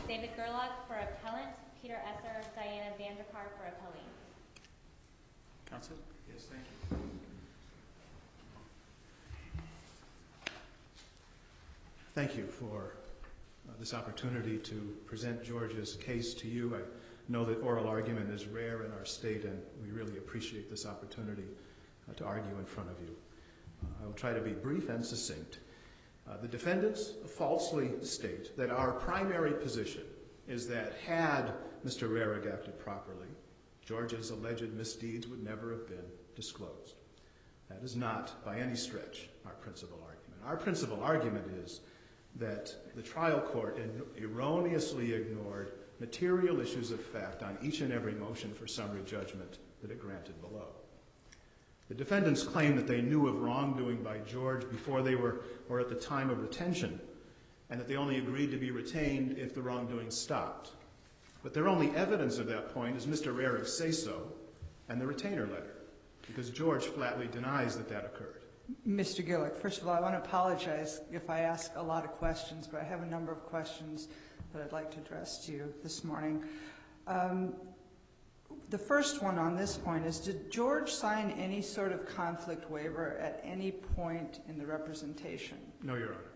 David Gerlach for appellant, Peter Esser, Diana Vanderkar for appellee. Counsel? Yes, thank you. Thank you for this opportunity to present George's case to you. I know that oral argument is rare in our state, and we really appreciate this opportunity to argue in front of you. I will try to be brief and succinct. The defendants falsely state that our primary position is that had Mr. Roehrig acted properly, George's alleged misdeeds would never have been disclosed. That is not, by any stretch, our principal argument. Our principal argument is that the trial court erroneously ignored material issues of fact on each and every motion for summary judgment that it granted below. The defendants claim that they knew of wrongdoing by George before they were, or at the time of retention, and that they only agreed to be retained if the wrongdoing stopped. But their only evidence of that point is Mr. Roehrig's say-so and the retainer letter, because George flatly denies that that occurred. Mr. Gerlach, first of all, I want to apologize if I ask a lot of questions, but I have a number of questions that I'd like to address to you this morning. The first one on this point is, did George sign any sort of conflict waiver at any point in the representation? No, Your Honor.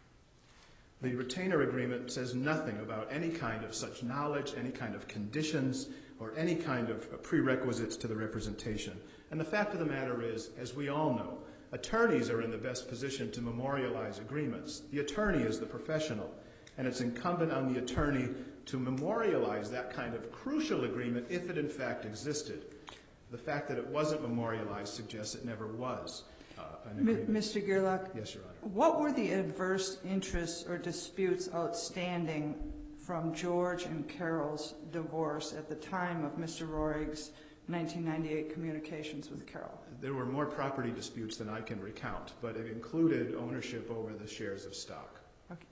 The retainer agreement says nothing about any kind of such knowledge, any kind of conditions, or any kind of prerequisites to the representation. And the fact of the matter is, as we all know, attorneys are in the best position to memorialize agreements. The attorney is the professional, and it's incumbent on the attorney to memorialize that kind of crucial agreement if it in fact existed. The fact that it wasn't memorialized suggests it never was an agreement. Mr. Gerlach? Yes, Your Honor. What were the adverse interests or disputes outstanding from George and Carol's divorce at the time of Mr. Roehrig's 1998 communications with Carol? There were more property disputes than I can recount, but it included ownership over the shares of stock. Okay.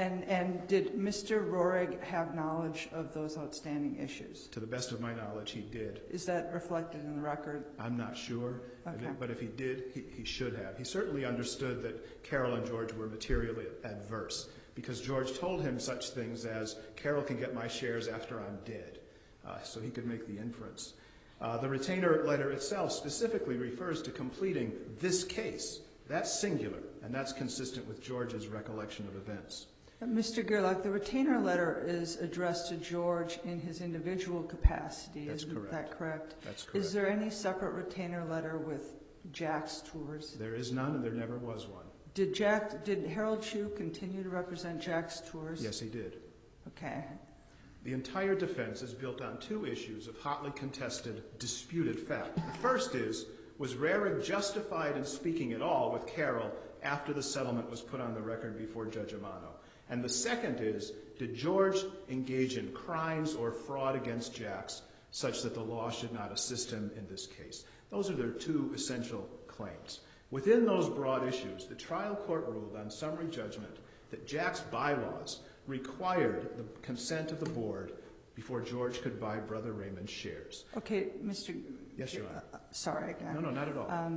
And did Mr. Roehrig have knowledge of those outstanding issues? To the best of my knowledge, he did. Is that reflected in the record? I'm not sure, okay. But if he did, he should have. He certainly understood that Carol and George were materially adverse, because George told him such things as, Carol can get my shares after I'm dead, so he could make the inference. The retainer letter itself specifically refers to completing this case. That's singular, and that's consistent with George's recollection of events. Mr. Gerlach, the retainer letter is addressed to George in his individual capacity. That's correct. Isn't that correct? That's correct. Is there any separate retainer letter with Jack's Tours? There is none, and there never was one. Did Harold Shue continue to represent Jack's Tours? Yes, he did. Okay. The entire defense is built on two issues of hotly contested, disputed fact. The first is, was Roehrig justified in speaking at all with Carol after the settlement was put on the record before Judge Amano? And the second is, did George engage in crimes or fraud against Jack's such that the law should not assist him in this case? Those are their two essential claims. Within those broad issues, the trial court ruled on summary judgment that Jack's bylaws required the consent of the board before George could buy Brother Raymond's shares. Okay, Mr. Yes, Your Honor. Sorry again. No, not at all.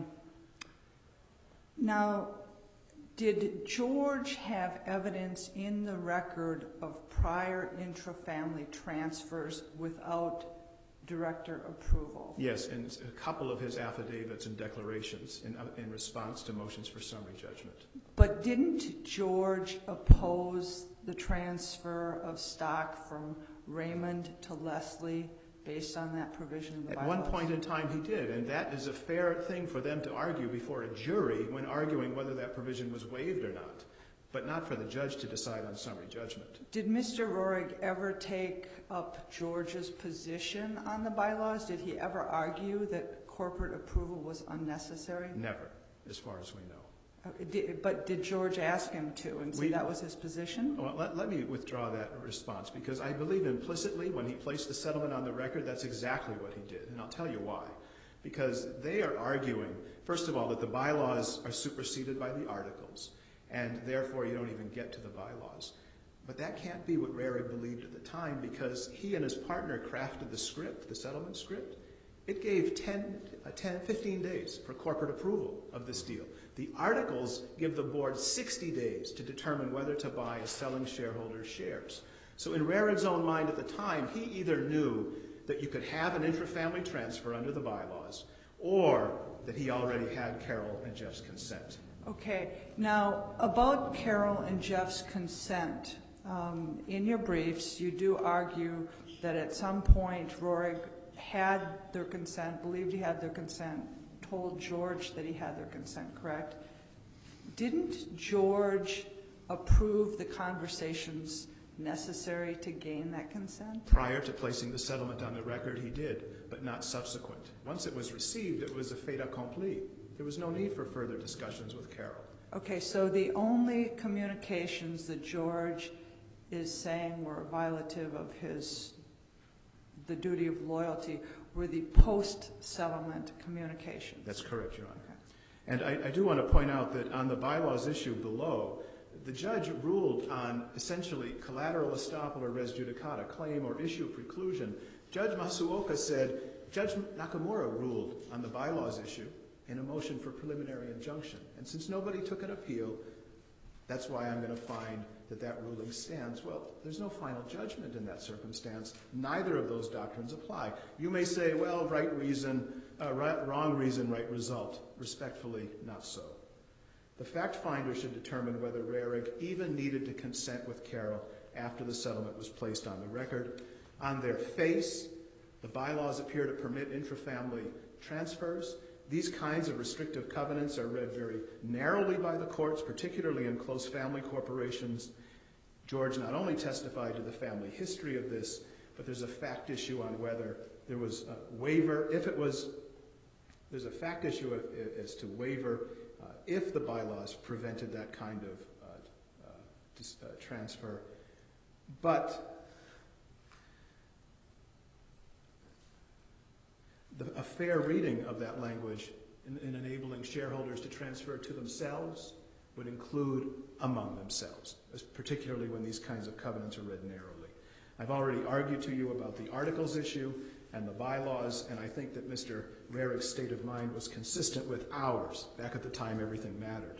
Now, did George have evidence in the record of prior intra-family transfers without director approval? Yes, in a couple of his affidavits and declarations in response to motions for summary judgment. But didn't George oppose the transfer of stock from Raymond to Leslie based on that provision of the bylaws? At one point in time he did, and that is a fair thing for them to argue before a jury when arguing whether that provision was waived or not, but not for the judge to decide on summary judgment. Did Mr. Roehrig ever take up George's position on the bylaws? Did he ever argue that corporate approval was unnecessary? Never, as far as we know. But did George ask him to and say that was his position? Well, let me withdraw that response, because I believe implicitly when he placed the settlement on the record, that's exactly what he did, and I'll tell you why. Because they are arguing, first of all, that the bylaws are superseded by the articles, and therefore you don't even get to the bylaws. But that can't be what Roehrig believed at the time, because he and his partner crafted the script, the settlement script. It gave 15 days for corporate approval of this deal. The articles give the board 60 days to determine whether to buy a selling shareholder's shares. So in Rarig's own mind at the time, he either knew that you could have an intrafamily transfer under the bylaws, or that he already had Carol and Jeff's consent. Okay, now about Carol and Jeff's consent, in your briefs you do argue that at some point Rorig had their consent, believed he had their consent, told George that he had their consent, correct? Didn't George approve the conversations necessary to gain that consent? Prior to placing the settlement on the record, he did, but not subsequent. Once it was received, it was a fait accompli. There was no need for further discussions with Carol. Okay, so the only communications that George is saying were violative of the duty of loyalty were the post-settlement communications. That's correct, Your Honor. Okay. And I do want to point out that on the bylaws issue below, the judge ruled on essentially collateral estoppel or res judicata, claim or issue preclusion. Judge Masuoka said, Judge Nakamura ruled on the bylaws issue in a motion for preliminary injunction. And since nobody took an appeal, that's why I'm going to find that that ruling stands. Well, there's no final judgment in that circumstance. Neither of those doctrines apply. You may say, well, right reason, wrong reason, right result. Respectfully, not so. The fact finder should determine whether Rarig even needed to consent with Carol after the settlement was placed on the record. On their face, the bylaws appear to permit intrafamily transfers. These kinds of restrictive covenants are read very narrowly by the courts, particularly in close family corporations. George not only testified to the family history of this, but there's a fact issue on whether there was a waiver. There's a fact issue as to waiver if the bylaws prevented that kind of transfer. But a fair reading of that language in enabling shareholders to transfer to themselves would include among themselves, particularly when these kinds of covenants are read narrowly. I've already argued to you about the articles issue and the bylaws, and I think that Mr. Rarig's state of mind was consistent with ours back at the time everything mattered.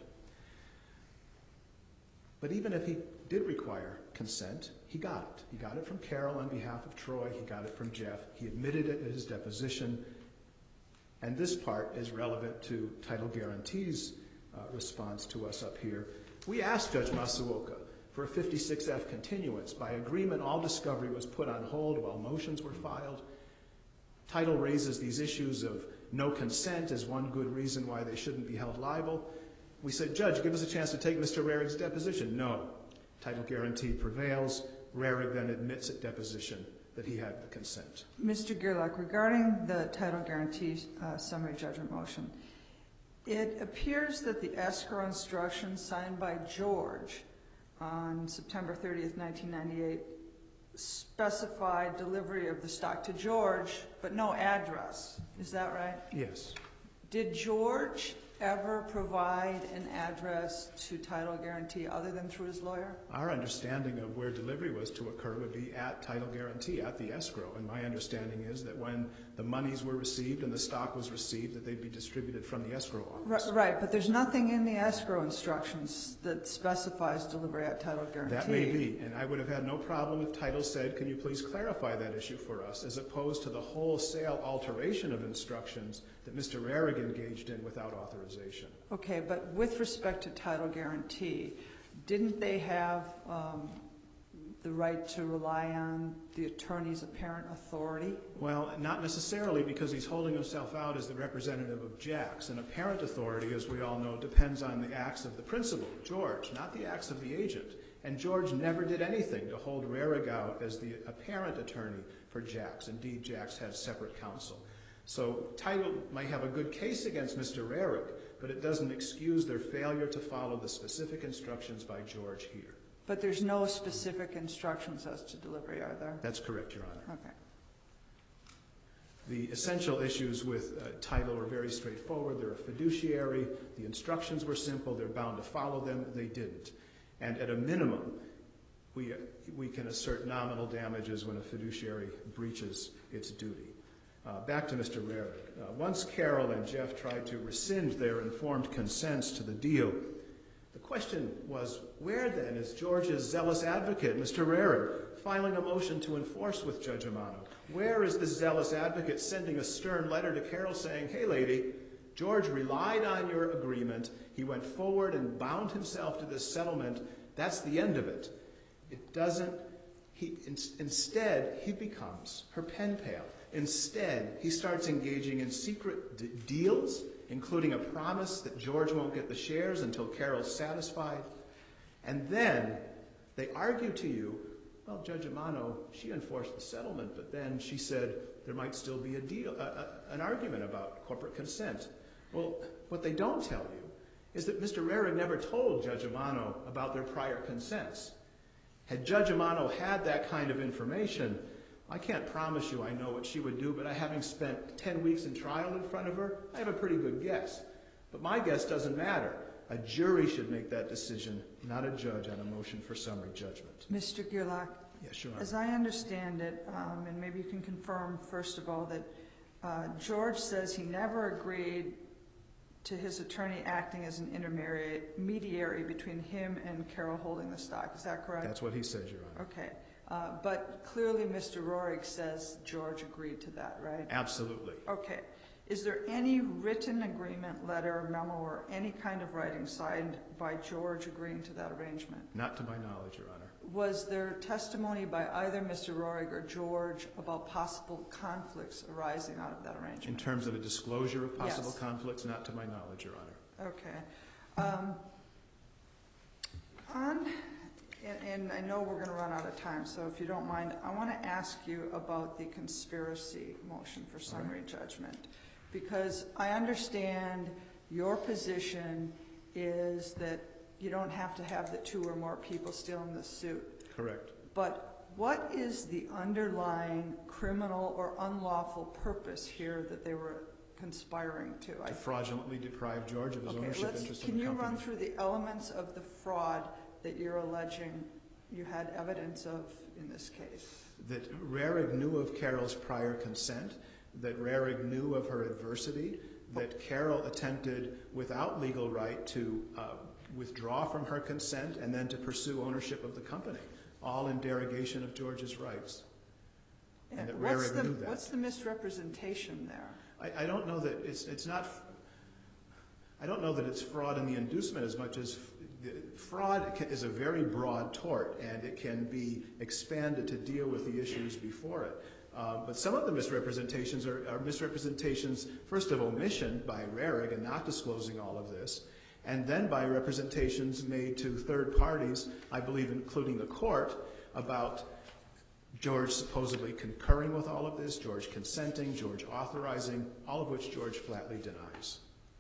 But even if he did require consent, he got it. He got it from Carol on behalf of Troy. He got it from Jeff. He admitted it at his deposition. And this part is relevant to Title Guarantee's response to us up here. We asked Judge Masuoka for a 56F continuance. By agreement, all discovery was put on hold while motions were filed. Title raises these issues of no consent as one good reason why they shouldn't be held liable. We said, Judge, give us a chance to take Mr. Rarig's deposition. No. Title Guarantee prevails. Rarig then admits at deposition that he had the consent. Mr. Gerlach, regarding the Title Guarantee summary judgment motion, it appears that the escrow instructions signed by George on September 30th, 1998 specified delivery of the stock to George, but no address. Is that right? Yes. Did George ever provide an address to Title Guarantee other than through his lawyer? Our understanding of where delivery was to occur would be at Title Guarantee, at the escrow. And my understanding is that when the monies were received and the stock was received, that they'd be distributed from the escrow office. Right, but there's nothing in the escrow instructions that specifies delivery at Title Guarantee. That may be, and I would have had no problem if Title said, can you please clarify that issue for us, as opposed to the wholesale alteration of instructions that Mr. Rarig engaged in without authorization. Okay, but with respect to Title Guarantee, didn't they have the right to rely on the attorney's apparent authority? Well, not necessarily, because he's holding himself out as the representative of Jax. And apparent authority, as we all know, depends on the acts of the principal, George, not the acts of the agent. And George never did anything to hold Rarig out as the apparent attorney for Jax. Indeed, Jax had separate counsel. So Title might have a good case against Mr. Rarig, but it doesn't excuse their failure to follow the specific instructions by George here. But there's no specific instructions as to delivery, are there? That's correct, Your Honor. Okay. The essential issues with Title are very straightforward. They're a fiduciary. The instructions were simple. They're bound to follow them. They didn't. And at a minimum, we can assert nominal damages when a fiduciary breaches its duty. Back to Mr. Rarig. Once Carol and Jeff tried to rescind their informed consents to the deal, the question was, where then is George's zealous advocate, Mr. Rarig, filing a motion to enforce with Judge Amano? Where is the zealous advocate sending a stern letter to Carol saying, hey, lady, George relied on your agreement. He went forward and bound himself to this settlement. That's the end of it. It doesn't. Instead, he becomes her pen pal. Instead, he starts engaging in secret deals, including a promise that George won't get the shares until Carol's satisfied. And then they argue to you, well, Judge Amano, she enforced the settlement, but then she said there might still be an argument about corporate consent. Well, what they don't tell you is that Mr. Rarig never told Judge Amano about their prior consents. Had Judge Amano had that kind of information, I can't promise you I know what she would do, but having spent 10 weeks in trial in front of her, I have a pretty good guess. But my guess doesn't matter. A jury should make that decision, not a judge on a motion for summary judgment. Mr. Gerlach, Yes, Your Honor. as I understand it, and maybe you can confirm, first of all, that George says he never agreed to his attorney acting as an intermediary between him and Carol holding the stock. Is that correct? That's what he says, Your Honor. Okay. But clearly Mr. Roerig says George agreed to that, right? Absolutely. Okay. Is there any written agreement, letter, memo, or any kind of writing signed by George agreeing to that arrangement? Not to my knowledge, Your Honor. Was there testimony by either Mr. Roerig or George about possible conflicts arising out of that arrangement? In terms of a disclosure of possible Yes. conflicts, not to my knowledge, Your Honor. Okay. And I know we're going to run out of time, so if you don't mind, I want to ask you about the conspiracy motion for summary judgment. Because I understand your position is that you don't have to have the 2 or more people still in the suit. Correct. But what is the underlying criminal or unlawful purpose here that they were conspiring to? To fraudulently deprive George of his ownership interest in Can the you company. run through the elements of the fraud that you're alleging you had evidence of in this case? That Rarig knew of Carol's prior consent, that Rarig knew of her adversity, that Carol attempted without legal right to withdraw from her consent and then to pursue ownership of the company, all in derogation of George's rights. And that Rarig knew that. What's the misrepresentation there? I don't know that it's not. I don't know that it's fraud in the inducement as much as fraud is a very broad tort, and it can be expanded to deal with the issues before it. But some of the misrepresentations are misrepresentations, first of omission by Rarig and not disclosing all of this, and then by representations made to third parties, I believe including the court, about George supposedly concurring with all of this, George consenting, George authorizing, all of which George flatly denies.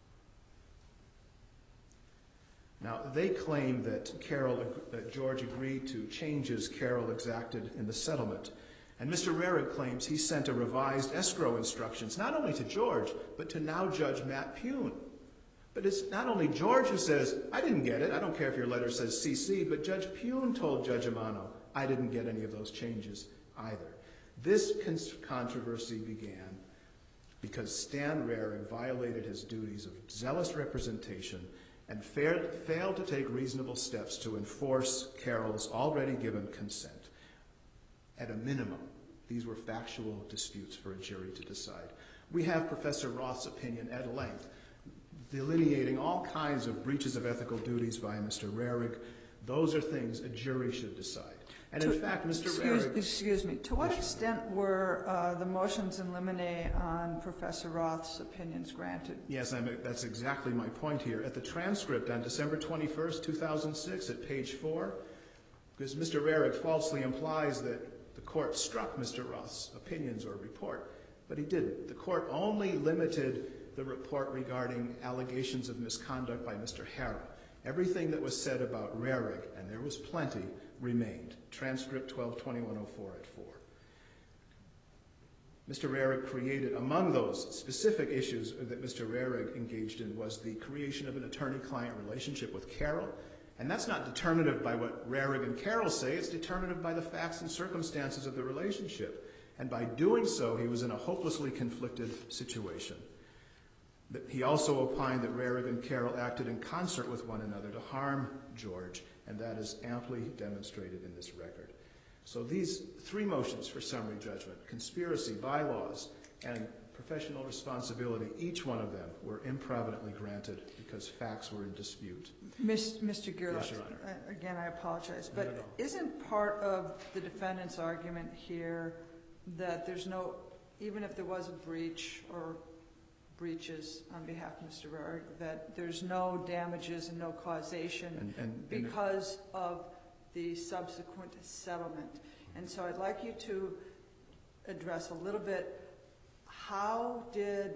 Now, they claim that George agreed to changes Carol exacted in the settlement. And Mr. Rarig claims he sent a revised escrow instructions, not only to George, but to now Judge Matt Pune. But it's not only George who says, I didn't get it, I don't care if your letter says CC, but Judge Pune told Judge Amano, I didn't get any of those changes either. This controversy began because Stan Rarig violated his duties of zealous representation and failed to take reasonable steps to enforce Carol's already given consent. At a minimum, these were factual disputes for a jury to decide. We have Professor Roth's opinion at length, delineating all kinds of breaches of ethical duties by Mr. Rarig. Those are things a jury should decide. And in fact, Mr. Rarig... Excuse me. To what extent were the motions in limine on Professor Roth's opinions granted? Yes, that's exactly my point here. At the transcript on December 21st, 2006, at page 4, because Mr. Rarig falsely implies that the court struck Mr. Roth's opinions or report, but he didn't. The court only limited the report regarding allegations of misconduct by Mr. Harrah. Everything that was said about Rarig, and there was plenty, remained. Transcript 122104 at 4. Mr. Rarig created, among those specific issues that Mr. Rarig engaged in, was the creation of an attorney-client relationship with Carol. And that's not determinative by what Rarig and Carol say, it's determinative by the facts and circumstances of the relationship. And by doing so, he was in a hopelessly conflicted situation. He also opined that Rarig and Carol acted in concert with one another to harm George, and that is amply demonstrated in this record. So these three motions for summary judgment, conspiracy, bylaws, and professional responsibility, each one of them were improvidently granted because facts were in dispute. Mr. Gerlach, Yes, Your Honor. again, I apologize, Not but at all. isn't part of the defendant's argument here that there's no, even if there was a breach or breaches on behalf of Mr. Roehrig, that there's no damages and no causation because of the subsequent settlement? And so I'd like you to address a little bit, how did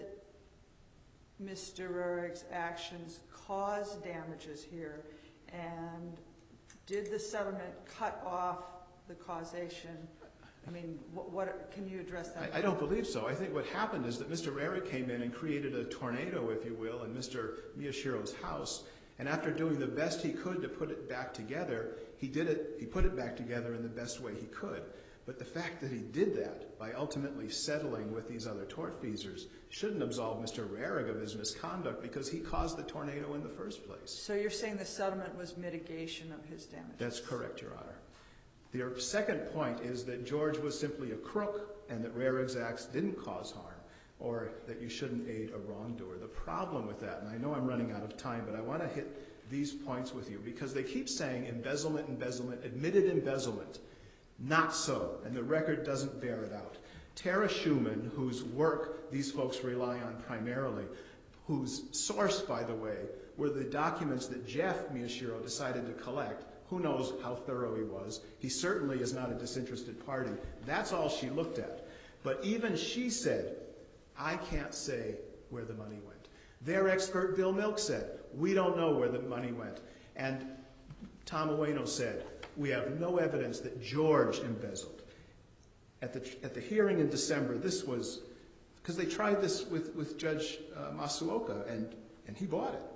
Mr. Roehrig's actions cause damages here, and did the settlement cut off the causation? I mean, what can you address that? I don't believe so. I think what happened is that Mr. Roehrig came in and created a tornado, if you will, in Mr. Miyashiro's house, and after doing the best he could to put it back together, he put it back together in the best way he could. But the fact that he did that by ultimately settling with these other tortfeasors shouldn't absolve Mr. Roehrig of his misconduct because he caused the tornado in the first place. So you're saying the settlement was mitigation of his damages? That's correct, Your Honor. The second point is that George was simply a crook and that Roehrig's acts didn't cause harm, or that you shouldn't aid a wrongdoer. The problem with that, and I know I'm running out of time, but I want to hit these points with you because they keep saying embezzlement, embezzlement, admitted embezzlement. Not so, and the record doesn't bear it out. Tara Schumann, whose work these folks rely on primarily, whose source, by the way, were the documents that Jeff Miyashiro decided to collect. Who knows how thorough he was. He certainly is not a disinterested party. That's all she looked at. But even she said, I can't say where the money went. Their expert, Bill Milk, said, we don't know where the money went. And Tom Ueno said, we have no evidence that George embezzled. At the hearing in December, this was, because they tried this with Judge Masuoka, and he bought it.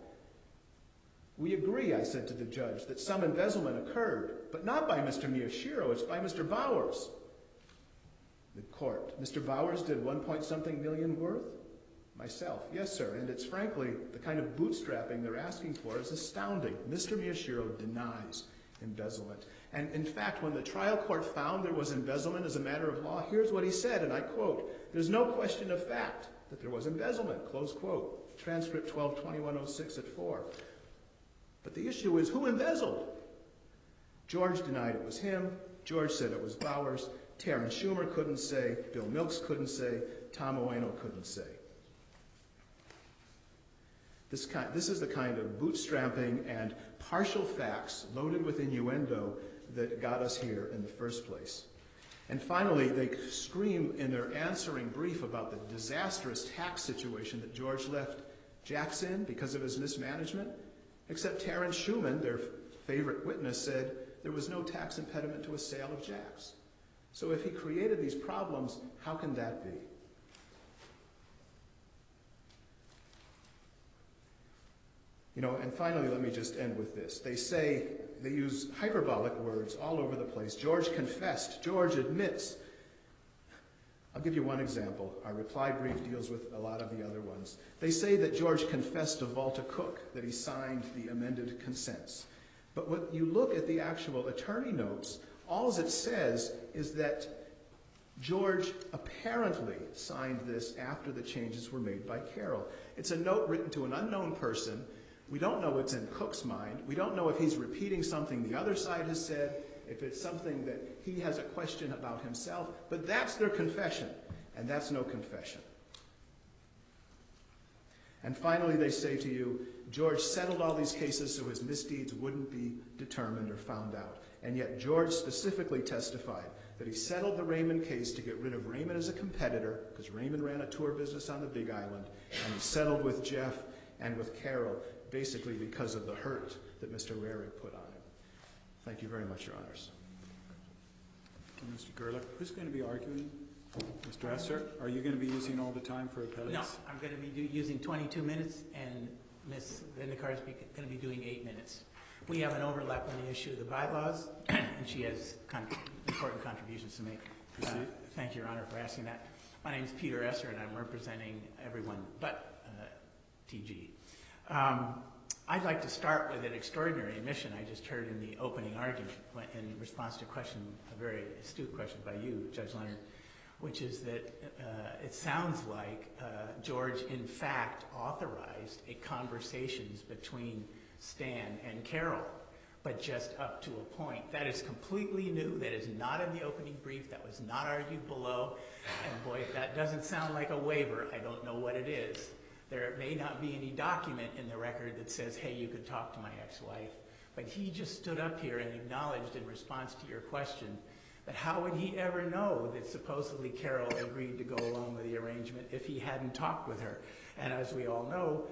We agree, I said to the judge, that some embezzlement occurred, but not by Mr. Miyashiro, it's by Mr. Bowers. The court, Mr. Bowers did 1-point-something million worth? Myself, yes, sir, and it's frankly, the kind of bootstrapping they're asking for is astounding. Mr. Miyashiro denies embezzlement. And in fact, when the trial court found there was embezzlement as a matter of law, here's what he said, and I quote, there's no question of fact that there was embezzlement, close quote. Transcript 12-2106 at 4. But the issue is, who embezzled? George denied it was him. George said it was Bowers. Terrence Schumer couldn't say. Bill Milks couldn't say. Tom Ueno couldn't say. This is the kind of bootstrapping and partial facts loaded with innuendo that got us here in the first place. And finally, they scream in their answering brief about the disastrous tax situation that George left Jax in because of his mismanagement, except Terrence Schuman, their favorite witness, said there was no tax impediment to a sale of Jax. So if he created these problems, how can that be? You know, and finally, let me just end with this. They say, they use hyperbolic words all over the place. George confessed. George admits. I'll give you one example. Our reply brief deals with a lot of the other ones. They say that George confessed to Volta Cook that he signed the amended consents. But when you look at the actual attorney notes, all it says is that George apparently signed this after the changes were made by Carol. It's a note written to an unknown person. We don't know what's in Cook's mind. We don't know if he's repeating something the other side has said, if it's something that he has a question about himself. But that's their confession, and that's no confession. And finally, they say to you, George settled all these cases so his misdeeds wouldn't be determined or found out. And yet George specifically testified that he settled the Raymond case to get rid of Raymond as a competitor, because Raymond ran a tour business on the Big Island, and he settled with Jeff and with Carol, basically because of the hurt that Mr. Roehrig put on him. Thank you very much, Your Honors. Thank you, Mr. Gerlach. Who's going to be arguing? Mr. Esser, are you going to be using all the time for appellates? No, I'm going to be using 22 minutes, and Ms. Vendekar is going to be doing 8 minutes. We have an overlap on the issue of the bylaws, and she has important contributions to make. Proceed. Thank you, Your Honor, for asking that. My name is Peter Esser, and I'm representing everyone but TG. I'd like to start with an extraordinary admission I just heard in the opening argument in response to a very astute question by you, Judge Leonard, which is that it sounds like George, in fact, authorized conversations between Stan and Carol, but just up to a point. That is completely new. That is not in the opening brief. That was not argued below. And boy, if that doesn't sound like a waiver, I don't know what it is. There may not be any document in the record that says, hey, you could talk to my ex-wife. But he just stood up here and acknowledged in response to your question that how would he ever know that supposedly Carol agreed to go along with the arrangement if he hadn't talked with her? And as we all know,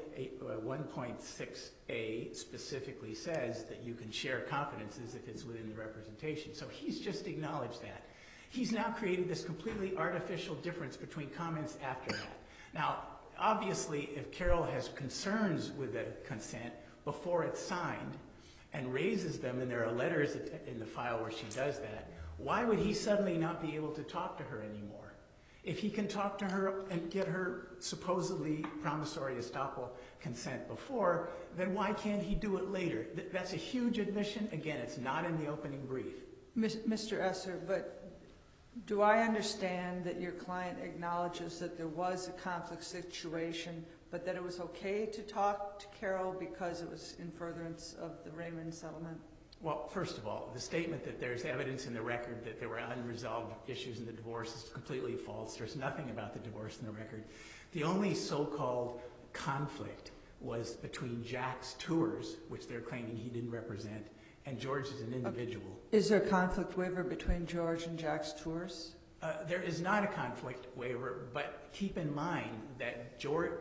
1.6a specifically says that you can share confidences if it's within the representation. So he's just acknowledged that. He's now created this completely artificial difference between comments after that. Now, obviously, if Carol has concerns with the consent before it's signed and raises them, and there are letters in the file where she does that, why would he suddenly not be able to talk to her anymore? If he can talk to her and get her supposedly promissory estoppel consent before, then why can't he do it later? That's a huge admission. Again, it's not in the opening brief. Mr. Esser, but do I understand that your client acknowledges that there was a conflict situation, but that it was okay to talk to Carol because it was in furtherance of the Raymond settlement? Well, first of all, the statement that there's evidence in the record that there were unresolved issues in the divorce is completely false. There's nothing about the divorce in the record. The only so-called conflict was between Jack's Tours, which they're claiming he didn't represent, and George as an individual. Is there a conflict waiver between George and Jack's Tours? There is not a conflict waiver, but keep in mind that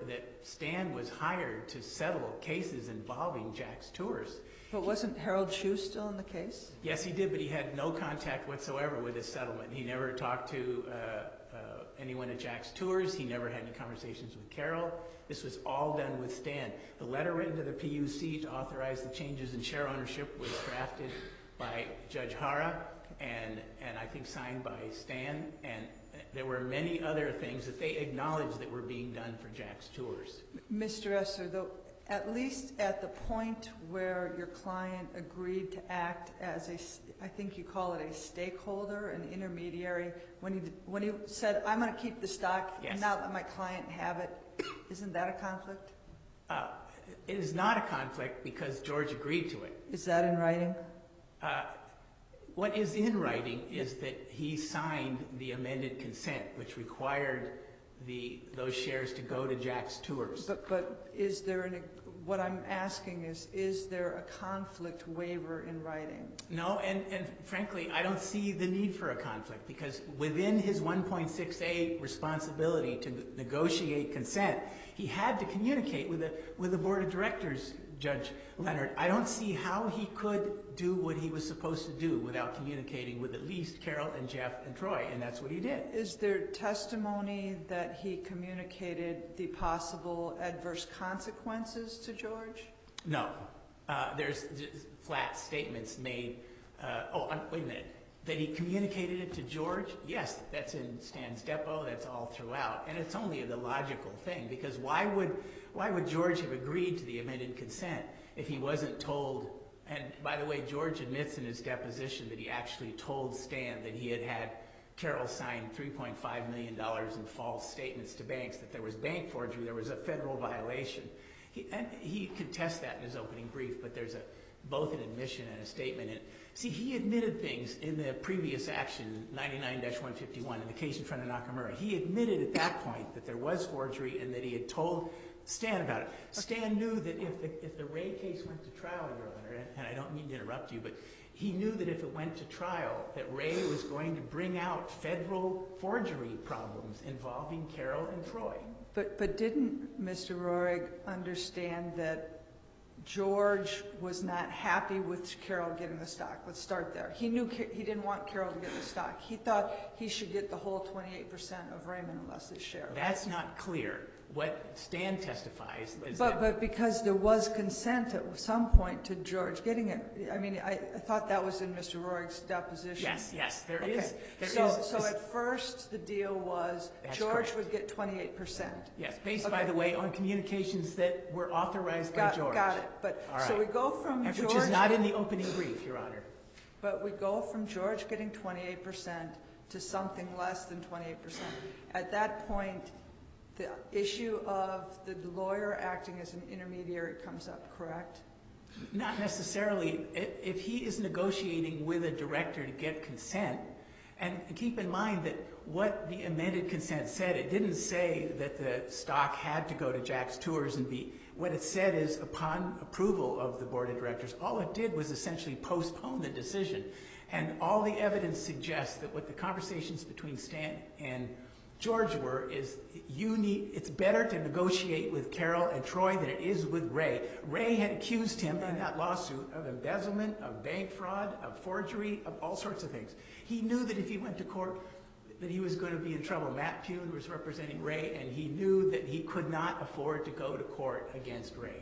Stan was hired to settle cases involving Jack's Tours. But wasn't Harold Shue still in the case? Yes, he did, but he had no contact whatsoever with his settlement. He never talked to anyone at Jack's Tours. He never had any conversations with Carol. This was all done with Stan. The letter written to the PUC to authorize the changes in share ownership was drafted by Judge Hara and I think signed by Stan. And there were many other things that they acknowledged that were being done for Jack's Tours. Mr. Esser, though, at least at the point where your client agreed to act as I think you call it a stakeholder, an intermediary, when he said, I'm going to keep the stock and now let my client have it, isn't that a conflict? It is not a conflict because George agreed to it. Is that in writing? What is in writing is that he signed the amended consent, which required those shares to go to Jack's Tours. But is there what I'm asking is there a conflict waiver in writing? No, and frankly, I don't see the need for a conflict because within his 1.6a responsibility to negotiate consent, he had to communicate with the board of directors, Judge Leonard. I don't see how he could do what he was supposed to do without communicating with at least Carol and Jeff and Troy, and that's what he did. Is there testimony that he communicated the possible adverse consequences to George? No. There's just flat statements made. Wait a minute. That he communicated it to George? Yes, that's in Stan's depo. That's all throughout. And it's only the logical thing because why would George have agreed to the amended consent if he wasn't told? And by the way, George admits in his deposition that he actually told Stan that he had Carol sign $3.5 million in false statements to banks, that there was bank forgery, there was a federal violation. He contests that in his opening brief, but there's both an admission and a statement. And see, he admitted things in the previous action, 99-151, in the case in front of Nakamura. He admitted at that point that there was forgery and that he had told Stan about it. Stan knew that if the Ray case went to trial, Your Honor, and I don't mean to interrupt you, but he knew that if it went to trial, that Ray was going to bring out federal forgery problems involving Carol and Troy. But didn't Mr. Roehrig understand that George was not happy with Carol getting the stock? Let's start there. He knew he didn't want Carol to get the stock. He thought he should get the whole 28% of Raymond unless his share. That's not clear. What Stan testifies is But because there was consent at some point to George getting it, I mean, I thought that was in Mr. Rohrig's deposition. Yes, there Okay. is. So at first, the deal was That's George correct. would get 28%. Yes, based, Okay. by the way, on communications that were authorized by George. Got it. But, All so right. we go from And George. which is not in the opening brief, Your Honor. But we go from George getting 28% to something less than 28%. At that point, the issue of the lawyer acting as an intermediary comes up, correct? Not necessarily. If he is negotiating with a director to get consent, and keep in mind that what the amended consent said, it didn't say that the stock had to go to Jack's Tours and be, what it said is upon approval of the board of directors, all it did was essentially postpone the decision. And all the evidence suggests that what the conversations between Stan and George were is it's better to negotiate with Carol and Troy than it is with Ray. Ray had accused him in that lawsuit of embezzlement, of bank fraud, of forgery, of all sorts of things. He knew that if he went to court that he was going to be in trouble. Matt Pune was representing Ray, and he knew that he could not afford to go to court against Ray.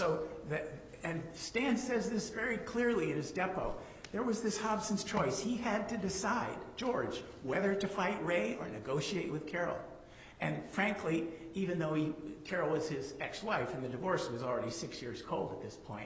And Stan says this very clearly in his depo. There was this Hobson's choice. He had to decide, George, whether to fight Ray or negotiate with Carol. And frankly, even though Carol was his ex-wife and the divorce was already 6 years cold at this point,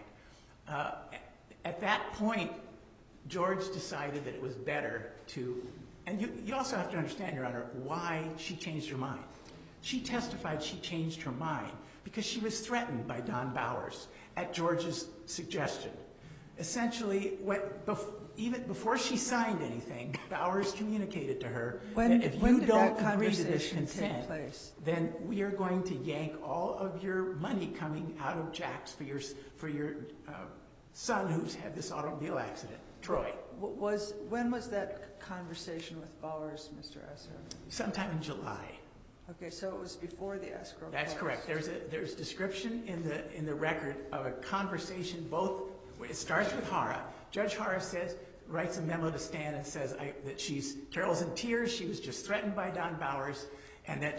at that point, George decided that it was better to, and you also have to understand, Your Honor, why she changed her mind. She testified she changed her mind because she was threatened by Don Bowers at George's suggestion. Essentially, even before she signed anything, Bowers communicated to her that if you don't agree to this consent, then we are going to yank all of your money coming out of Jack's for your son who's had this automobile accident, Troy. When was that conversation with Bowers, Mr. Esser? Sometime in July. Okay, so it was before the escrow. That's correct. There's description in the record of a conversation. It starts with Hara. Judge Hara writes a memo to Stan and says that Carol's in tears. She was just threatened by Don Bowers, and that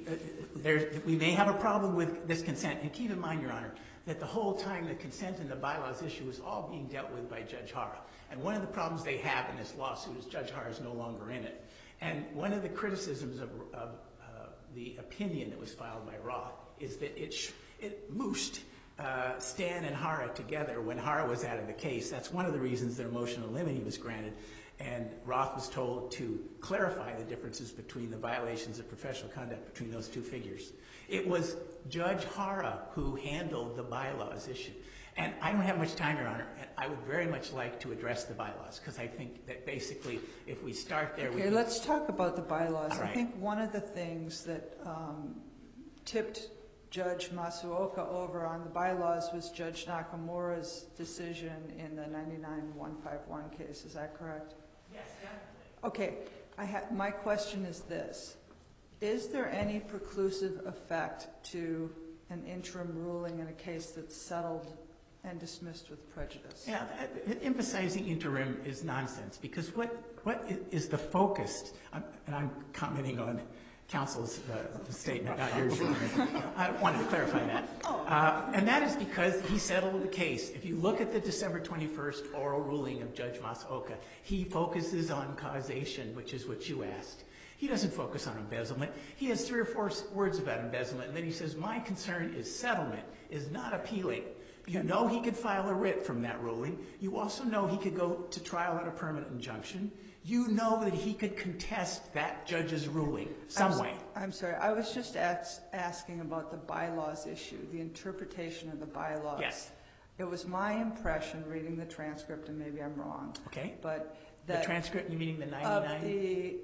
we may have a problem with this consent. And keep in mind, Your Honor, that the whole time the consent and the bylaws issue is all being dealt with by Judge Hara. And one of the problems they have in this lawsuit is Judge Hara is no longer in it. And one of the criticisms of the opinion that was filed by Roth is that it mooshed Stan and Hara together when Hara was out of the case. That's one of the reasons their motion of limine was granted. And Roth was told to clarify the differences between the violations of professional conduct between those two figures. It was Judge Hara who handled the bylaws issue. And I don't have much time, Your Honor, and I would very much like to address the bylaws, because I think that basically if we start there... Okay, let's talk about the bylaws. Right. I think one of the things that tipped Judge Masuoka over on the bylaws was Judge Nakamura's decision in the 99151 case. Is that correct? Yes, Okay, definitely. my question is this. Is there any preclusive effect to an interim ruling in a case that's settled and dismissed with prejudice? Yeah, emphasizing interim is nonsense, because what is the focus, and I'm commenting on counsel's statement, not yours. I wanted to clarify that. And that is because he settled the case. If you look at the December 21st oral ruling of Judge Masuoka, he focuses on causation, which is what you asked. He doesn't focus on embezzlement. He has 3 or 4 words about embezzlement, and then he says, my concern is settlement, is not appealing. You know he could file a writ from that ruling. You also know he could go to trial on a permanent injunction. You know that he could contest that judge's ruling some way. I'm sorry, I was just asking about the bylaws issue, the interpretation of the bylaws. Yes. It was my impression, reading the transcript, and maybe I'm wrong, Okay. but The that transcript, you meaning the 99? of the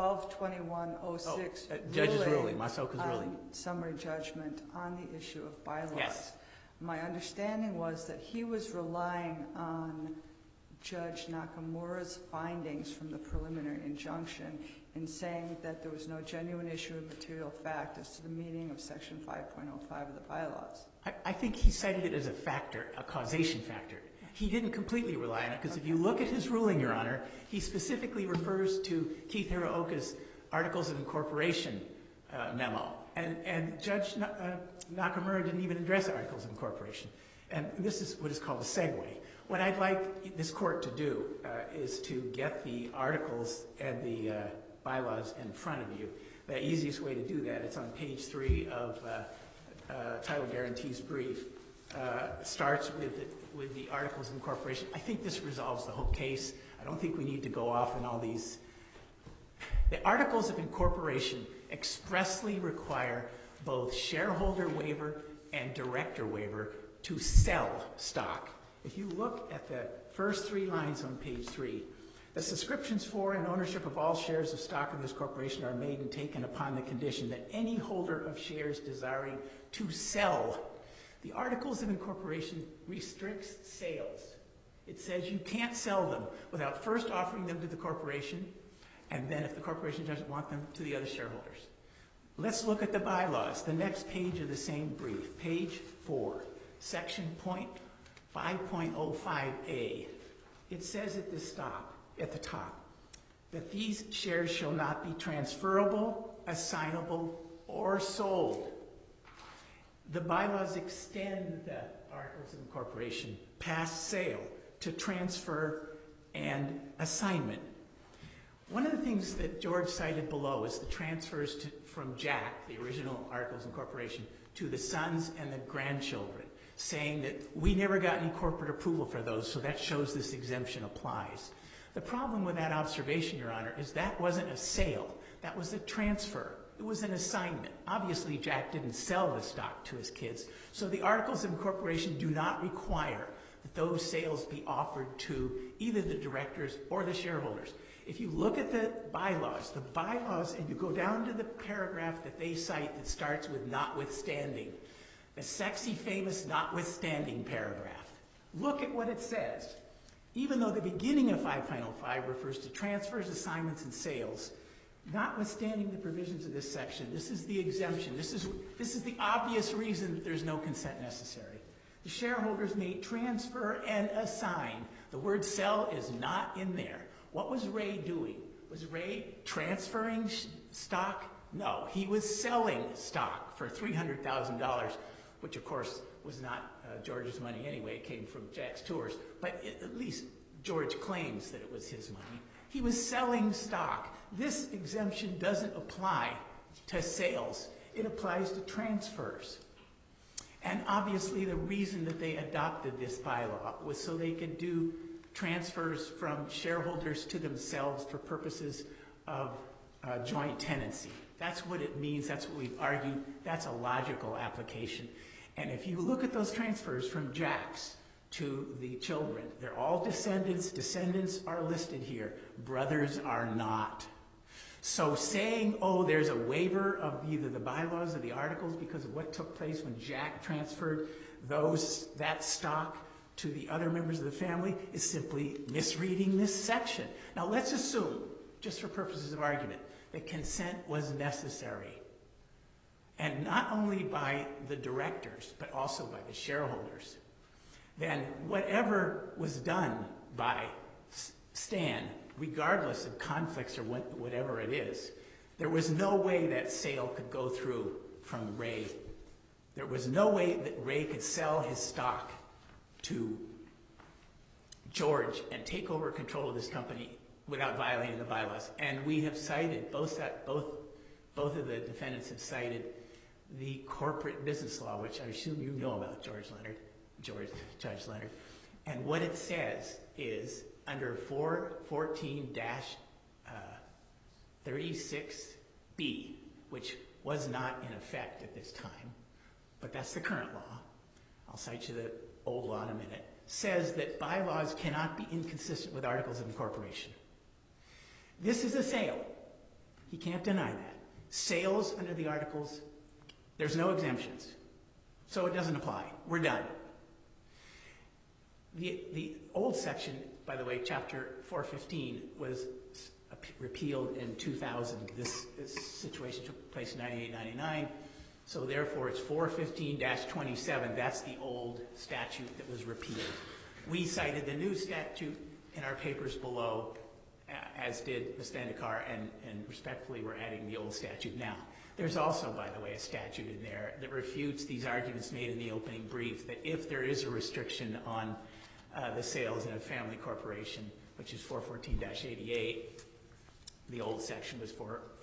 12/21/06 judge's ruling, Masuoka's ruling. Summary judgment on the issue of bylaws. Yes. My understanding was that he was relying on Judge Nakamura's findings from the preliminary injunction in saying that there was no genuine issue of material fact as to the meaning of Section 5.05 of the bylaws. I think he cited it as a factor, a causation factor. He didn't completely rely on it, because if you look at his ruling, Your Honor, he specifically refers to Keith Hiraoka's Articles of Incorporation memo. And Judge Nakamura didn't even address articles of incorporation. And this is what is called a segue. What I'd like this court to do is to get the articles and the bylaws in front of you. The easiest way to do that, it's on page 3 of Title Guarantee's brief. Starts with the articles of incorporation. I think this resolves the whole case. I don't think we need to go off on all these. The articles of incorporation expressly require both shareholder waiver and director waiver to sell stock. If you look at the first 3 lines on page 3, the subscriptions for and ownership of all shares of stock in this corporation are made and taken upon the condition that any holder of shares desiring to sell. The articles of incorporation restricts sales. It says you can't sell them without first offering them to the corporation, and then if the corporation doesn't want them, to the other shareholders. Let's look at the bylaws, the next page of the same brief, page 4, section 5.05A. It says at the top, that these shares shall not be transferable, assignable, or sold. The bylaws extend the articles of incorporation past sale to transfer and assignment. One of the things that George cited below is the transfers from Jack, the original articles of incorporation, to the sons and the grandchildren, saying that we never got any corporate approval for those, so that shows this exemption applies. The problem with that observation, Your Honor, is that wasn't a sale. That was a transfer. It was an assignment. Obviously, Jack didn't sell the stock to his kids, so the articles of incorporation do not require that those sales be offered to either the directors or the shareholders. If you look at the bylaws, and you go down to the paragraph that they cite that starts with notwithstanding, the sexy, famous notwithstanding paragraph, look at what it says. Even though the beginning of 5.05 refers to transfers, assignments, and sales, notwithstanding the provisions of this section, this is the exemption. This is the obvious reason that there's no consent necessary. The shareholders may transfer and assign. The word sell is not in there. What was Ray doing? Was Ray transferring stock? No, he was selling stock for $300,000, which of course was not George's money anyway. It came from Jack's tours, but at least George claims that it was his money. He was selling stock. This exemption doesn't apply to sales. It applies to transfers. And obviously the reason that they adopted this bylaw was so they could do transfers from shareholders to themselves for purposes of joint tenancy. That's what it means. That's what we've argued. That's a logical application. And if you look at those transfers from Jack's to the children, they're all descendants. Descendants are listed here. Brothers are not. So saying, oh, there's a waiver of either the bylaws or the articles because of what took place when Jack transferred that stock to the other members of the family is simply misreading this section. Now let's assume, just for purposes of argument, that consent was necessary. And not only by the directors, but also by the shareholders. Then whatever was done by Stan, regardless of conflicts or whatever it is, there was no way that sale could go through from Ray. There was no way that Ray could sell his stock to George and take over control of this company without violating the bylaws. And we have cited, both of the defendants have cited the corporate business law, which I assume you know about, Judge Leonard. And what it says is under 414-36B, which was not in effect at this time, but that's the current law. I'll cite you the old law in a minute. Says that bylaws cannot be inconsistent with articles of incorporation. This is a sale. He can't deny that. Sales under the articles, there's no exemptions. So it doesn't apply. We're done. The old section, by the way, chapter 415, was repealed in 2000. This situation took place in 98-99. So therefore, it's 415-27. That's the old statute that was repealed. We cited the new statute in our papers below as did Ms. Vandekar, and respectfully, we're adding the old statute now. There's also, by the way, a statute in there that refutes these arguments made in the opening brief that if there is a restriction on the sales in a family corporation, which is 414-88, the old section was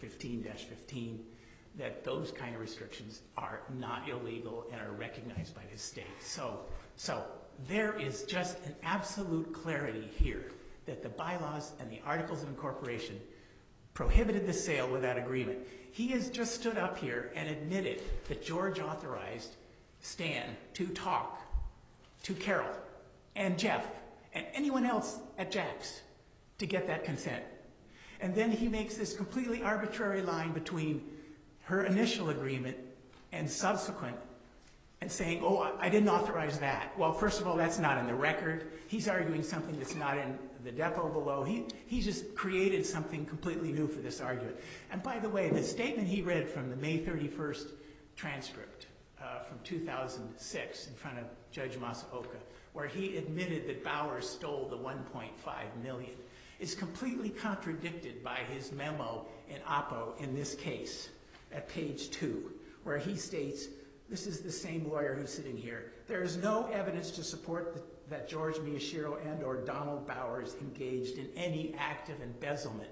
415-15, that those kind of restrictions are not illegal and are recognized by the state. So there is just an absolute clarity here that the bylaws and the articles of incorporation prohibited the sale without agreement. He has just stood up here and admitted that George authorized Stan to talk to Carol and Jeff and anyone else at Jack's to get that consent. And then he makes this completely arbitrary line between her initial agreement and subsequent and saying, oh, I didn't authorize that. Well, first of all, that's not in the record. He's arguing something that's not in the depot below. He just created something completely new for this argument. And by the way, the statement he read from the May 31st transcript from 2006 in front of Judge Masaoka, where he admitted that Bowers stole the $1.5 million, is completely contradicted by his memo in Oppo in this case at page 2, where he states, this is the same lawyer who's sitting here, there is no evidence to support that George Miyashiro and or Donald Bowers engaged in any act of embezzlement.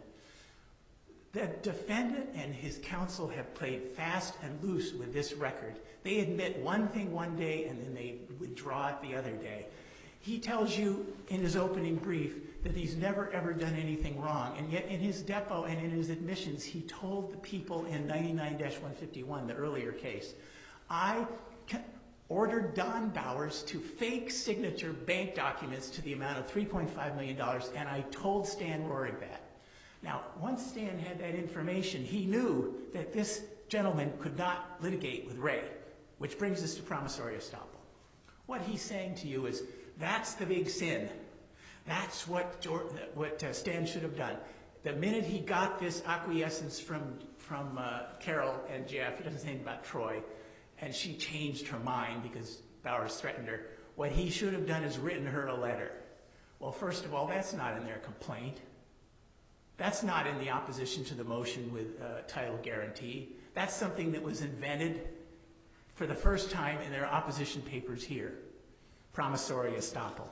The defendant and his counsel have played fast and loose with this record. They admit one thing one day and then they withdraw it the other day. He tells you in his opening brief that he's never ever done anything wrong, and yet in his depot and in his admissions he told the people in 99-151, the earlier case, I ordered Don Bowers to fake signature bank documents to the amount of $3.5 million, and I told Stan Rohrig that. Now, once Stan had that information, he knew that this gentleman could not litigate with Ray, which brings us to promissory estoppel. What he's saying to you is, that's the big sin. That's what Stan should have done. The minute he got this acquiescence from Carol and Jeff, he doesn't say anything about Troy, and she changed her mind because Bowers threatened her, what he should have done is written her a letter. Well, first of all, that's not in their complaint. That's not in the opposition to the motion with title guarantee. That's something that was invented for the first time in their opposition papers here, promissory estoppel.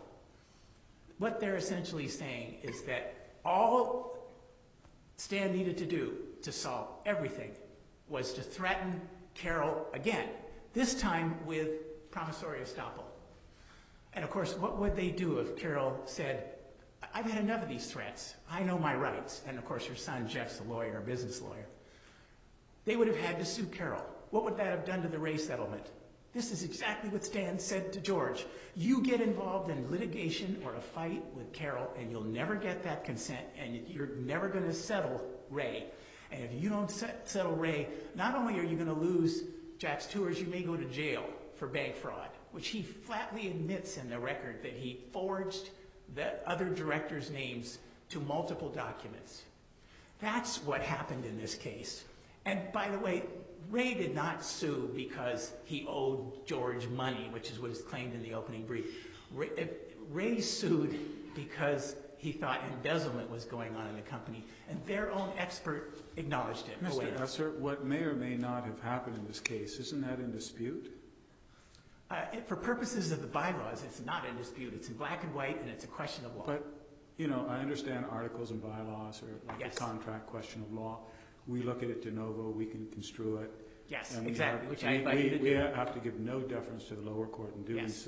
What they're essentially saying is that all Stan needed to do to solve everything was to threaten Carol again, this time with promissory estoppel. And of course, what would they do if Carol said, I've had enough of these threats. I know my rights. And of course, her son Jeff's a lawyer, a business lawyer. They would have had to sue Carol. What would that have done to the Ray settlement? This is exactly what Stan said to George. You get involved in litigation or a fight with Carol and you'll never get that consent and you're never going to settle Ray. And if you don't settle Ray, not only are you going to lose Jack's Tours, you may go to jail for bank fraud, which he flatly admits in the record that he forged the other directors' names to multiple documents. That's what happened in this case. And by the way, Ray did not sue because he owed George money, which is what is claimed in the opening brief. Ray sued because he thought embezzlement was going on in the company, and their own expert acknowledged it. Mr. Esser, what may or may not have happened in this case, isn't that in dispute? For purposes of the bylaws, it's not in dispute. It's in black and white, and it's a question of law. But, you know, I understand articles and bylaws are like Yes. a contract question of law. We look at it de novo, we can construe it. Yes, and exactly, which I invite you to We do. have to give no deference to the lower court in doing Yes. so.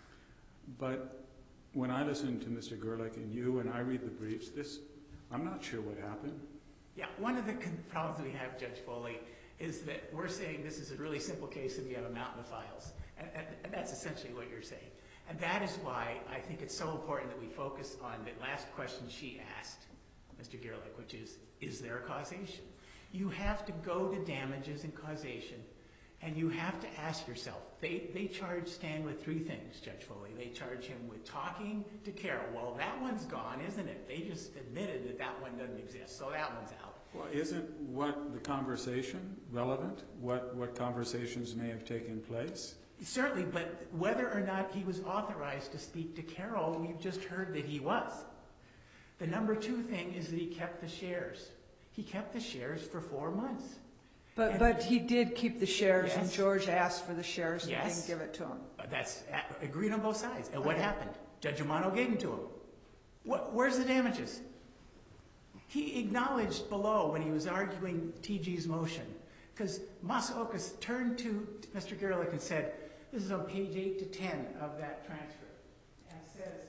But when I listen to Mr. Gerlich and you, and I read the briefs, I'm not sure what happened. Yeah, one of the problems we have, Judge Foley, is that we're saying this is a really simple case and we have a mountain of files. And that's essentially what you're saying. And that is why I think it's so important that we focus on the last question she asked, Mr. Gerlich, which is there a causation? You have to go to damages and causation, and you have to ask yourself, they charge Stan with three things, Judge Foley. They charge him with talking to Carol. Well, that one's gone, isn't it? They just admitted that that one doesn't exist, so that one's out. Well, isn't what the conversation relevant? What conversations may have taken place? Certainly, but whether or not he was authorized to speak to Carol, we've just heard that he was. The number two thing is that he kept the shares. He kept the shares for 4 months. But he did keep the shares, and Yes. George asked for the shares and Yes. didn't give it to him. That's agreed on both sides. And what Okay. happened? Judge Amano gave them to him. Where's the damages? He acknowledged below when he was arguing TG's motion, because Masaoka turned to Mr. Gerlich and said, this is on page 8 to 10 of that transcript, and says,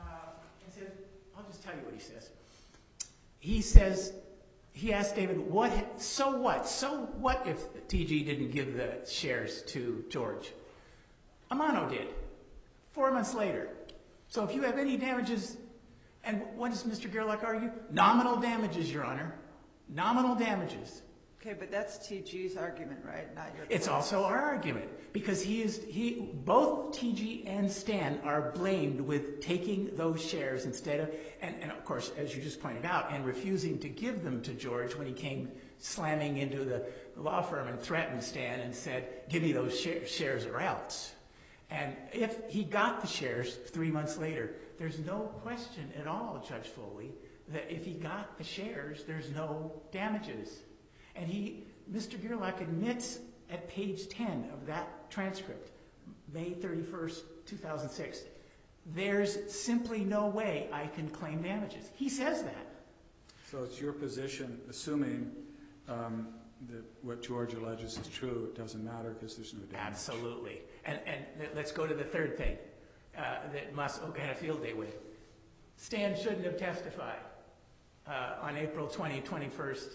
I'll just tell you what he says. He says, he asked David, so what if TG didn't give the shares to George? Amano did, 4 months later. So if you have any damages, and what does Mr. Gerlich argue? Nominal damages, Your Honor. Nominal damages. Okay, but that's TG's argument, right? Not your. It's also our argument, because both TG and Stan are blamed with taking those shares instead of, and of course, as you just pointed out, and refusing to give them to George when he came slamming into the law firm and threatened Stan and said, give me those shares or else. And if he got the shares 3 months later, there's no question at all, Judge Foley, that if he got the shares, there's no damages. And Mr. Gerlich admits at page 10 of that transcript, May 31st, 2006, there's simply no way I can claim damages. He says that. So it's your position, assuming that what George alleges is true, it doesn't matter because there's no damage. Absolutely. And let's go to the third thing that Masaoka had a field day with. Stan shouldn't have testified on April 21st,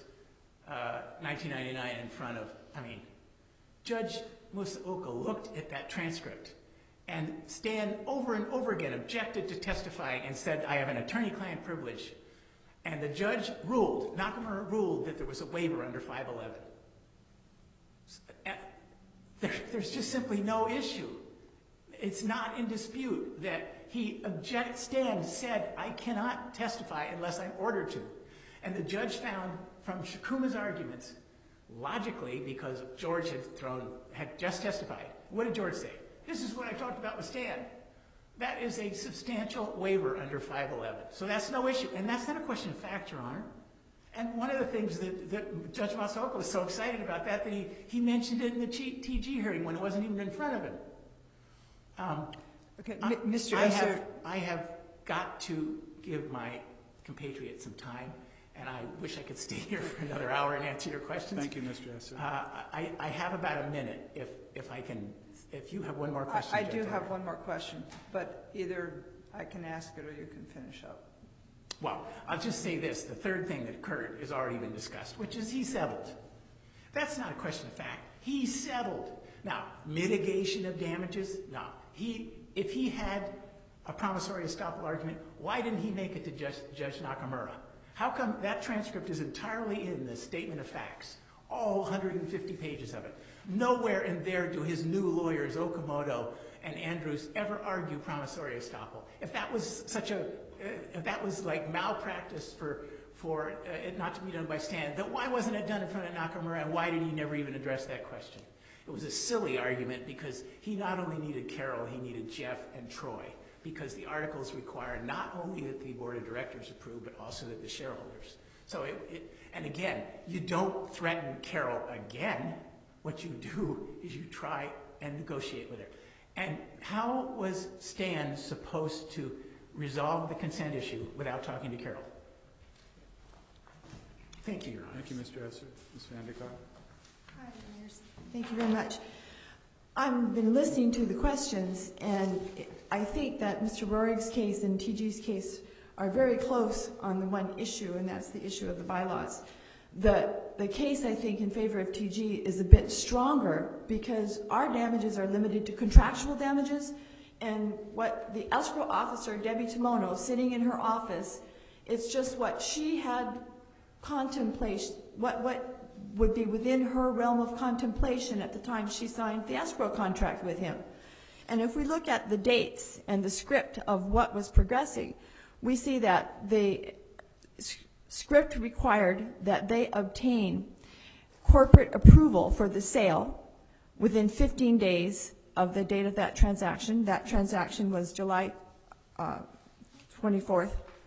1999 in front of, Judge Masaoka looked at that transcript, and Stan over and over again objected to testifying and said, I have an attorney-client privilege. And the judge Nakamura ruled that there was a waiver under 511. There's just simply no issue. It's not in dispute that Stan said, I cannot testify unless I'm ordered to. And the judge found from Shakuma's arguments, logically, because George had just testified, what did George say? This is what I talked about with Stan. That is a substantial waiver under 511. So that's no issue. And that's not a question of fact, Your Honor. And one of the things that Judge Masaoka was so excited about that he mentioned it in the TG hearing when it wasn't even in front of him. Okay, Mr. Esser. I have got to give my compatriots some time, and I wish I could stay here for another hour and answer your questions. Thank you, Mr. Esser. I have about a minute, if I can. If you have one more question, I Judge do Orr. have one more question, but either I can ask it or you can finish up. Well, I'll just say this. The third thing that occurred has already been discussed, which is he settled. That's not a question of fact. He settled. Now, mitigation of damages? No. If he had a promissory estoppel argument, why didn't he make it to Judge Nakamura? How come that transcript is entirely in the statement of facts, all 150 pages of it? Nowhere in there do his new lawyers, Okamoto and Andrews, ever argue promissory estoppel. If that was if that was like malpractice for it not to be done by Stan, then why wasn't it done in front of Nakamura, and why did he never even address that question? It was a silly argument because he not only needed Carol, he needed Jeff and Troy, because the articles require not only that the board of directors approve, but also that the shareholders. So and again, you don't threaten Carol again. What you do is you try and negotiate with her. And how was Stan supposed to resolve the consent issue without talking to Carol? Thank you, Your Honor. Thank you, Mr. Esser. Ms. Vanderkar. Hi, Mayor. Thank you very much. I've been listening to the questions, and I think that Mr. Roerig's case and TG's case are very close on the one issue, and that's the issue of the bylaws. The case, I think, in favor of TG is a bit stronger because our damages are limited to contractual damages, and what the escrow officer, Debbie Timono, sitting in her office, it's just what she had contemplated, what would be within her realm of contemplation at the time she signed the escrow contract with him. And if we look at the dates and the script of what was progressing, we see that the script required that they obtain corporate approval for the sale within 15 days of the date of that transaction. That transaction was July 24th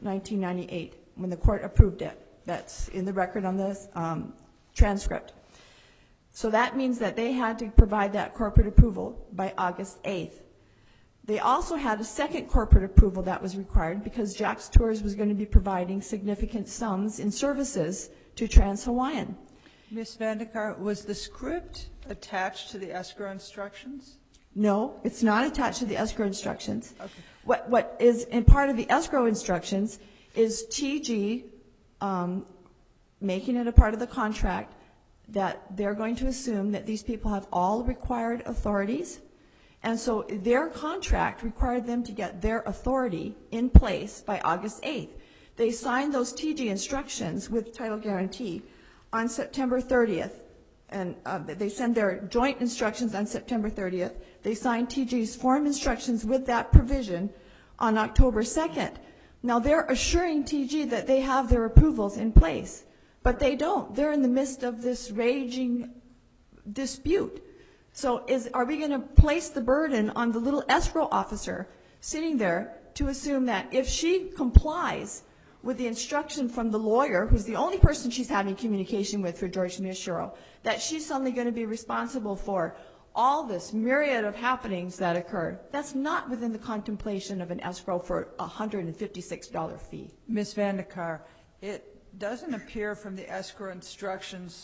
1998, when the court approved it. That's in the record on this transcript. So that means that they had to provide that corporate approval by August 8th. They also had a second corporate approval that was required because Jack's Tours was going to be providing significant sums in services to Trans-Hawaiian. Ms. Vandekar, was the script attached to the escrow instructions? No, it's not attached to the escrow instructions. Okay. What is in part of the escrow instructions is TG making it a part of the contract that they're going to assume that these people have all required authorities. And so their contract required them to get their authority in place by August 8th. They signed those TG instructions with title guarantee on September 30th. And they send their joint instructions on September 30th. They signed TG's form instructions with that provision on October 2nd. Now they're assuring TG that they have their approvals in place, but they don't. They're in the midst of this raging dispute. So are we going to place the burden on the little escrow officer sitting there to assume that if she complies with the instruction from the lawyer, who's the only person she's having communication with for George Miyashiro, that she's suddenly going to be responsible for all this myriad of happenings that occur? That's not within the contemplation of an escrow for a $156 fee. Ms. Vandekar, it doesn't appear from the escrow instructions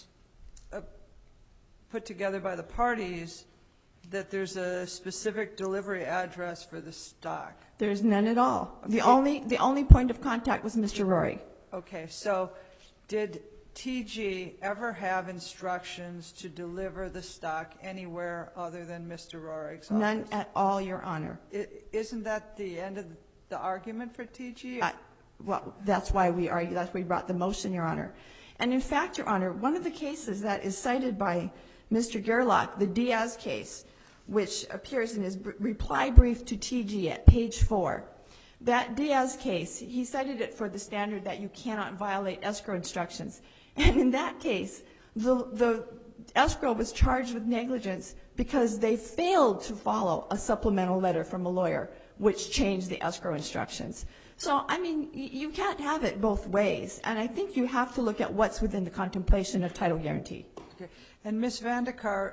put together by the parties that there's a specific delivery address for the stock. There's none at all. Okay. The only point of contact was Mr. Rory. Okay, so did TG ever have instructions to deliver the stock anywhere other than Mr. Rorig's office? None at all, Your Honor. Isn't that the end of the argument for TG? Well, that's why we argue. That's why we brought the motion, Your Honor. And in fact, Your Honor, one of the cases that is cited by Mr. Gerlach, the Diaz case, which appears in his reply brief to TG at page 4, that Diaz case, he cited it for the standard that you cannot violate escrow instructions. And in that case, the escrow was charged with negligence because they failed to follow a supplemental letter from a lawyer, which changed the escrow instructions. So, I mean, you can't have it both ways. And I think you have to look at what's within the contemplation of title guarantee. Okay. And Ms. Vandekar,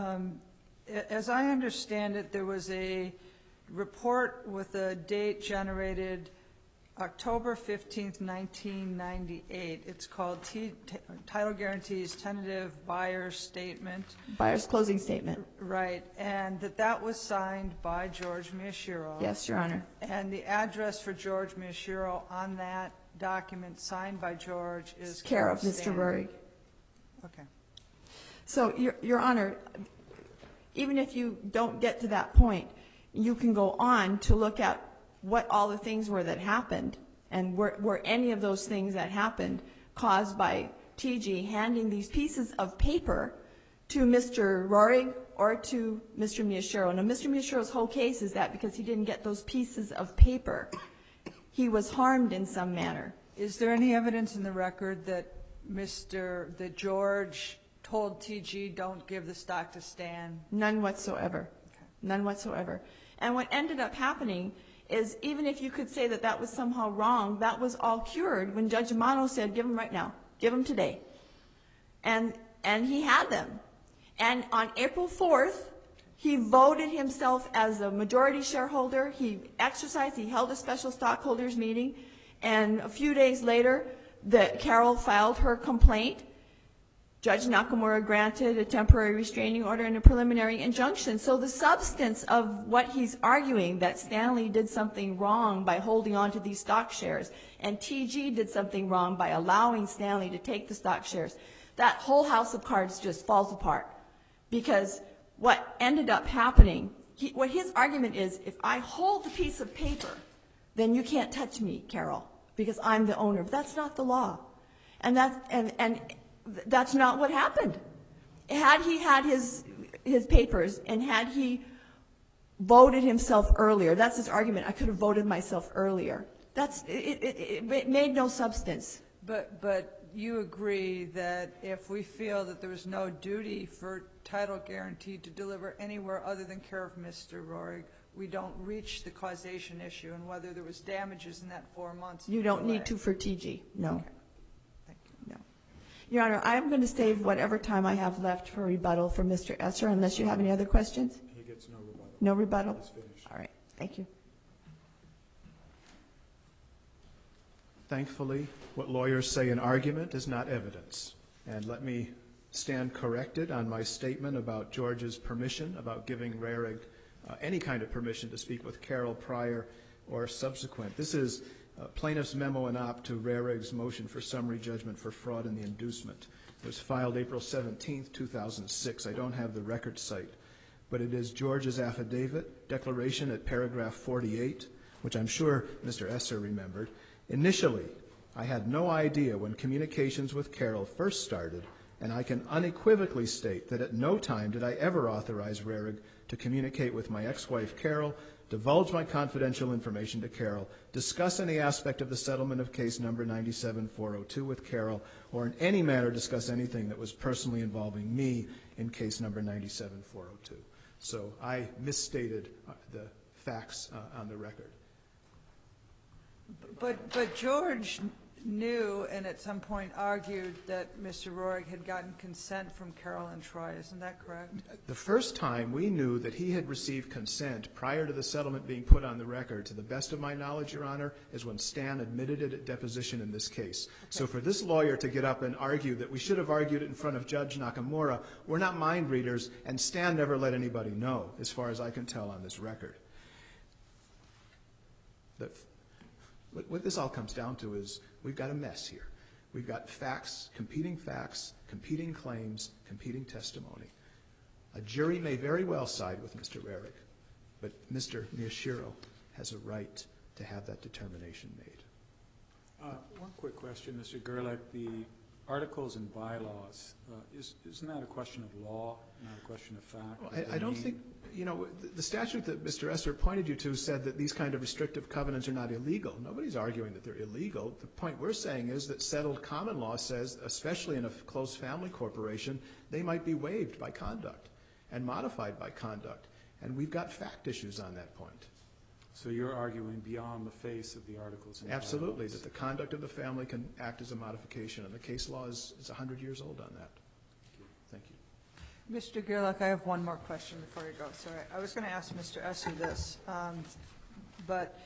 as I understand it, there was a report with a date generated October 15th, 1998. It's called Title Guarantee's Tentative Buyer's Statement. Buyer's closing statement. Right, and that was signed by George Miyashiro. Yes, Your Honor. And the address for George Miyashiro on that document signed by George is Care of Mr. Rory. Okay. So, Your Honor, even if you don't get to that point, you can go on to look at what all the things were that happened, and were any of those things that happened caused by TG handing these pieces of paper to Mr. Rory or to Mr. Miyashiro. Now, Mr. Miyashiro's whole case is that because he didn't get those pieces of paper, he was harmed in some manner. Is there any evidence in the record that George told TG don't give the stock to Stan? None whatsoever. Okay. None whatsoever. And what ended up happening is, even if you could say that that was somehow wrong, that was all cured when Judge Amano said, give them right now, give them today. And he had them. And on April 4th, he voted himself as a majority shareholder. He exercised, he held a special stockholders meeting, and a few days later, Carol filed her complaint. Judge Nakamura granted a temporary restraining order and a preliminary injunction. So the substance of what he's arguing, that Stanley did something wrong by holding on to these stock shares, and TG did something wrong by allowing Stanley to take the stock shares, that whole house of cards just falls apart. Because what ended up happening, what his argument is, if I hold the piece of paper, then you can't touch me, Carol, because I'm the owner. But that's not the law. And that's not what happened. Had he had his papers, and had he voted himself earlier, that's his argument, I could have voted myself earlier. It made no substance. But you agree that if we feel that there was no duty for title guarantee to deliver anywhere other than care of Mr. Rory, we don't reach the causation issue and whether there was damages in that 4 months. You don't delay. need to for TG, no. Okay. Thank you. No. Your Honor, I'm going to save whatever time I have left for rebuttal for Mr. Esser, unless you have any other questions? He gets no rebuttal. No rebuttal? He's finished. All right, thank you. Thankfully, what lawyers say in argument is not evidence. And let me stand corrected on my statement about George's permission, about giving Rarig any kind of permission to speak with Carol prior or subsequent. This is plaintiff's memo in op to Rarig's motion for summary judgment for fraud in the inducement. It was filed April 17th, 2006. I don't have the record site, but it is George's affidavit, declaration at paragraph 48, which I'm sure Mr. Esser remembered. Initially, I had no idea when communications with Carol first started, and I can unequivocally state that at no time did I ever authorize Rarig to communicate with my ex-wife Carol, divulge my confidential information to Carol, discuss any aspect of the settlement of case number 97402 with Carol, or in any manner discuss anything that was personally involving me in case number 97402. So I misstated the facts on the record. But George knew and at some point argued that Mr. Roig had gotten consent from Carol and Troy. Isn't that correct? The first time we knew that he had received consent prior to the settlement being put on the record, to the best of my knowledge, Your Honor, is when Stan admitted it at deposition in this case. Okay. So for this lawyer to get up and argue that we should have argued it in front of Judge Nakamura, we're not mind readers, and Stan never let anybody know, as far as I can tell on this record. What this all comes down to is we've got a mess here. We've got facts, competing claims, competing testimony. A jury may very well side with Mr. Rarig, but Mr. Miyashiro has a right to have that determination made. One quick question, Mr. Gerlach. The articles and bylaws, isn't that a question of law, not a question of fact? Well, I don't think, the statute that Mr. Esser pointed you to said that these kind of restrictive covenants are not illegal. Nobody's arguing that they're illegal. The point we're saying is that settled common law says, especially in a close family corporation, they might be waived by conduct and modified by conduct. And we've got fact issues on that point. So you're arguing beyond the face of the articles and bylaws? Absolutely, that the conduct of the family can act as a modification, and the case law is 100 years old on that. Thank you. Mr. Gerlach, I have one more question before you go. Sorry, I was going to ask Mr. Esser this, but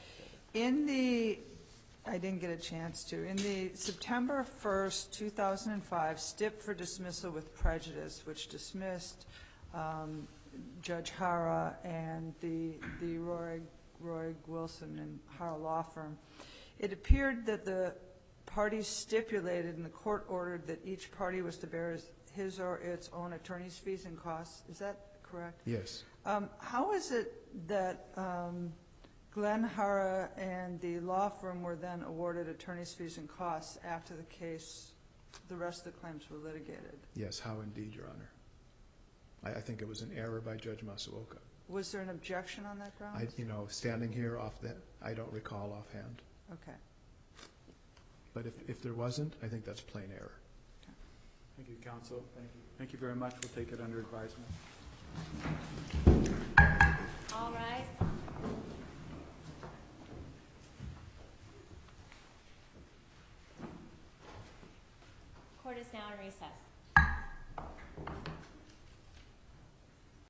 I didn't get a chance to. In the September 1st, 2005 stip for dismissal with prejudice, which dismissed Judge Hara and the Roy Wilson and Hara law firm, it appeared that the parties stipulated and the court ordered that each party was to bear his or its own attorney's fees and costs. Is that correct? Yes. How is it that Glenn Hara and the law firm were then awarded attorney's fees and costs after the rest of the claims were litigated? Yes, how indeed, Your Honor. I think it was an error by Judge Masuoka. Was there an objection on that ground? Standing here I don't recall offhand. Okay. But if there wasn't, I think that's plain error. Okay. Thank you, counsel. Thank you very much. We'll take it under advisement. All rise. Court is now in recess.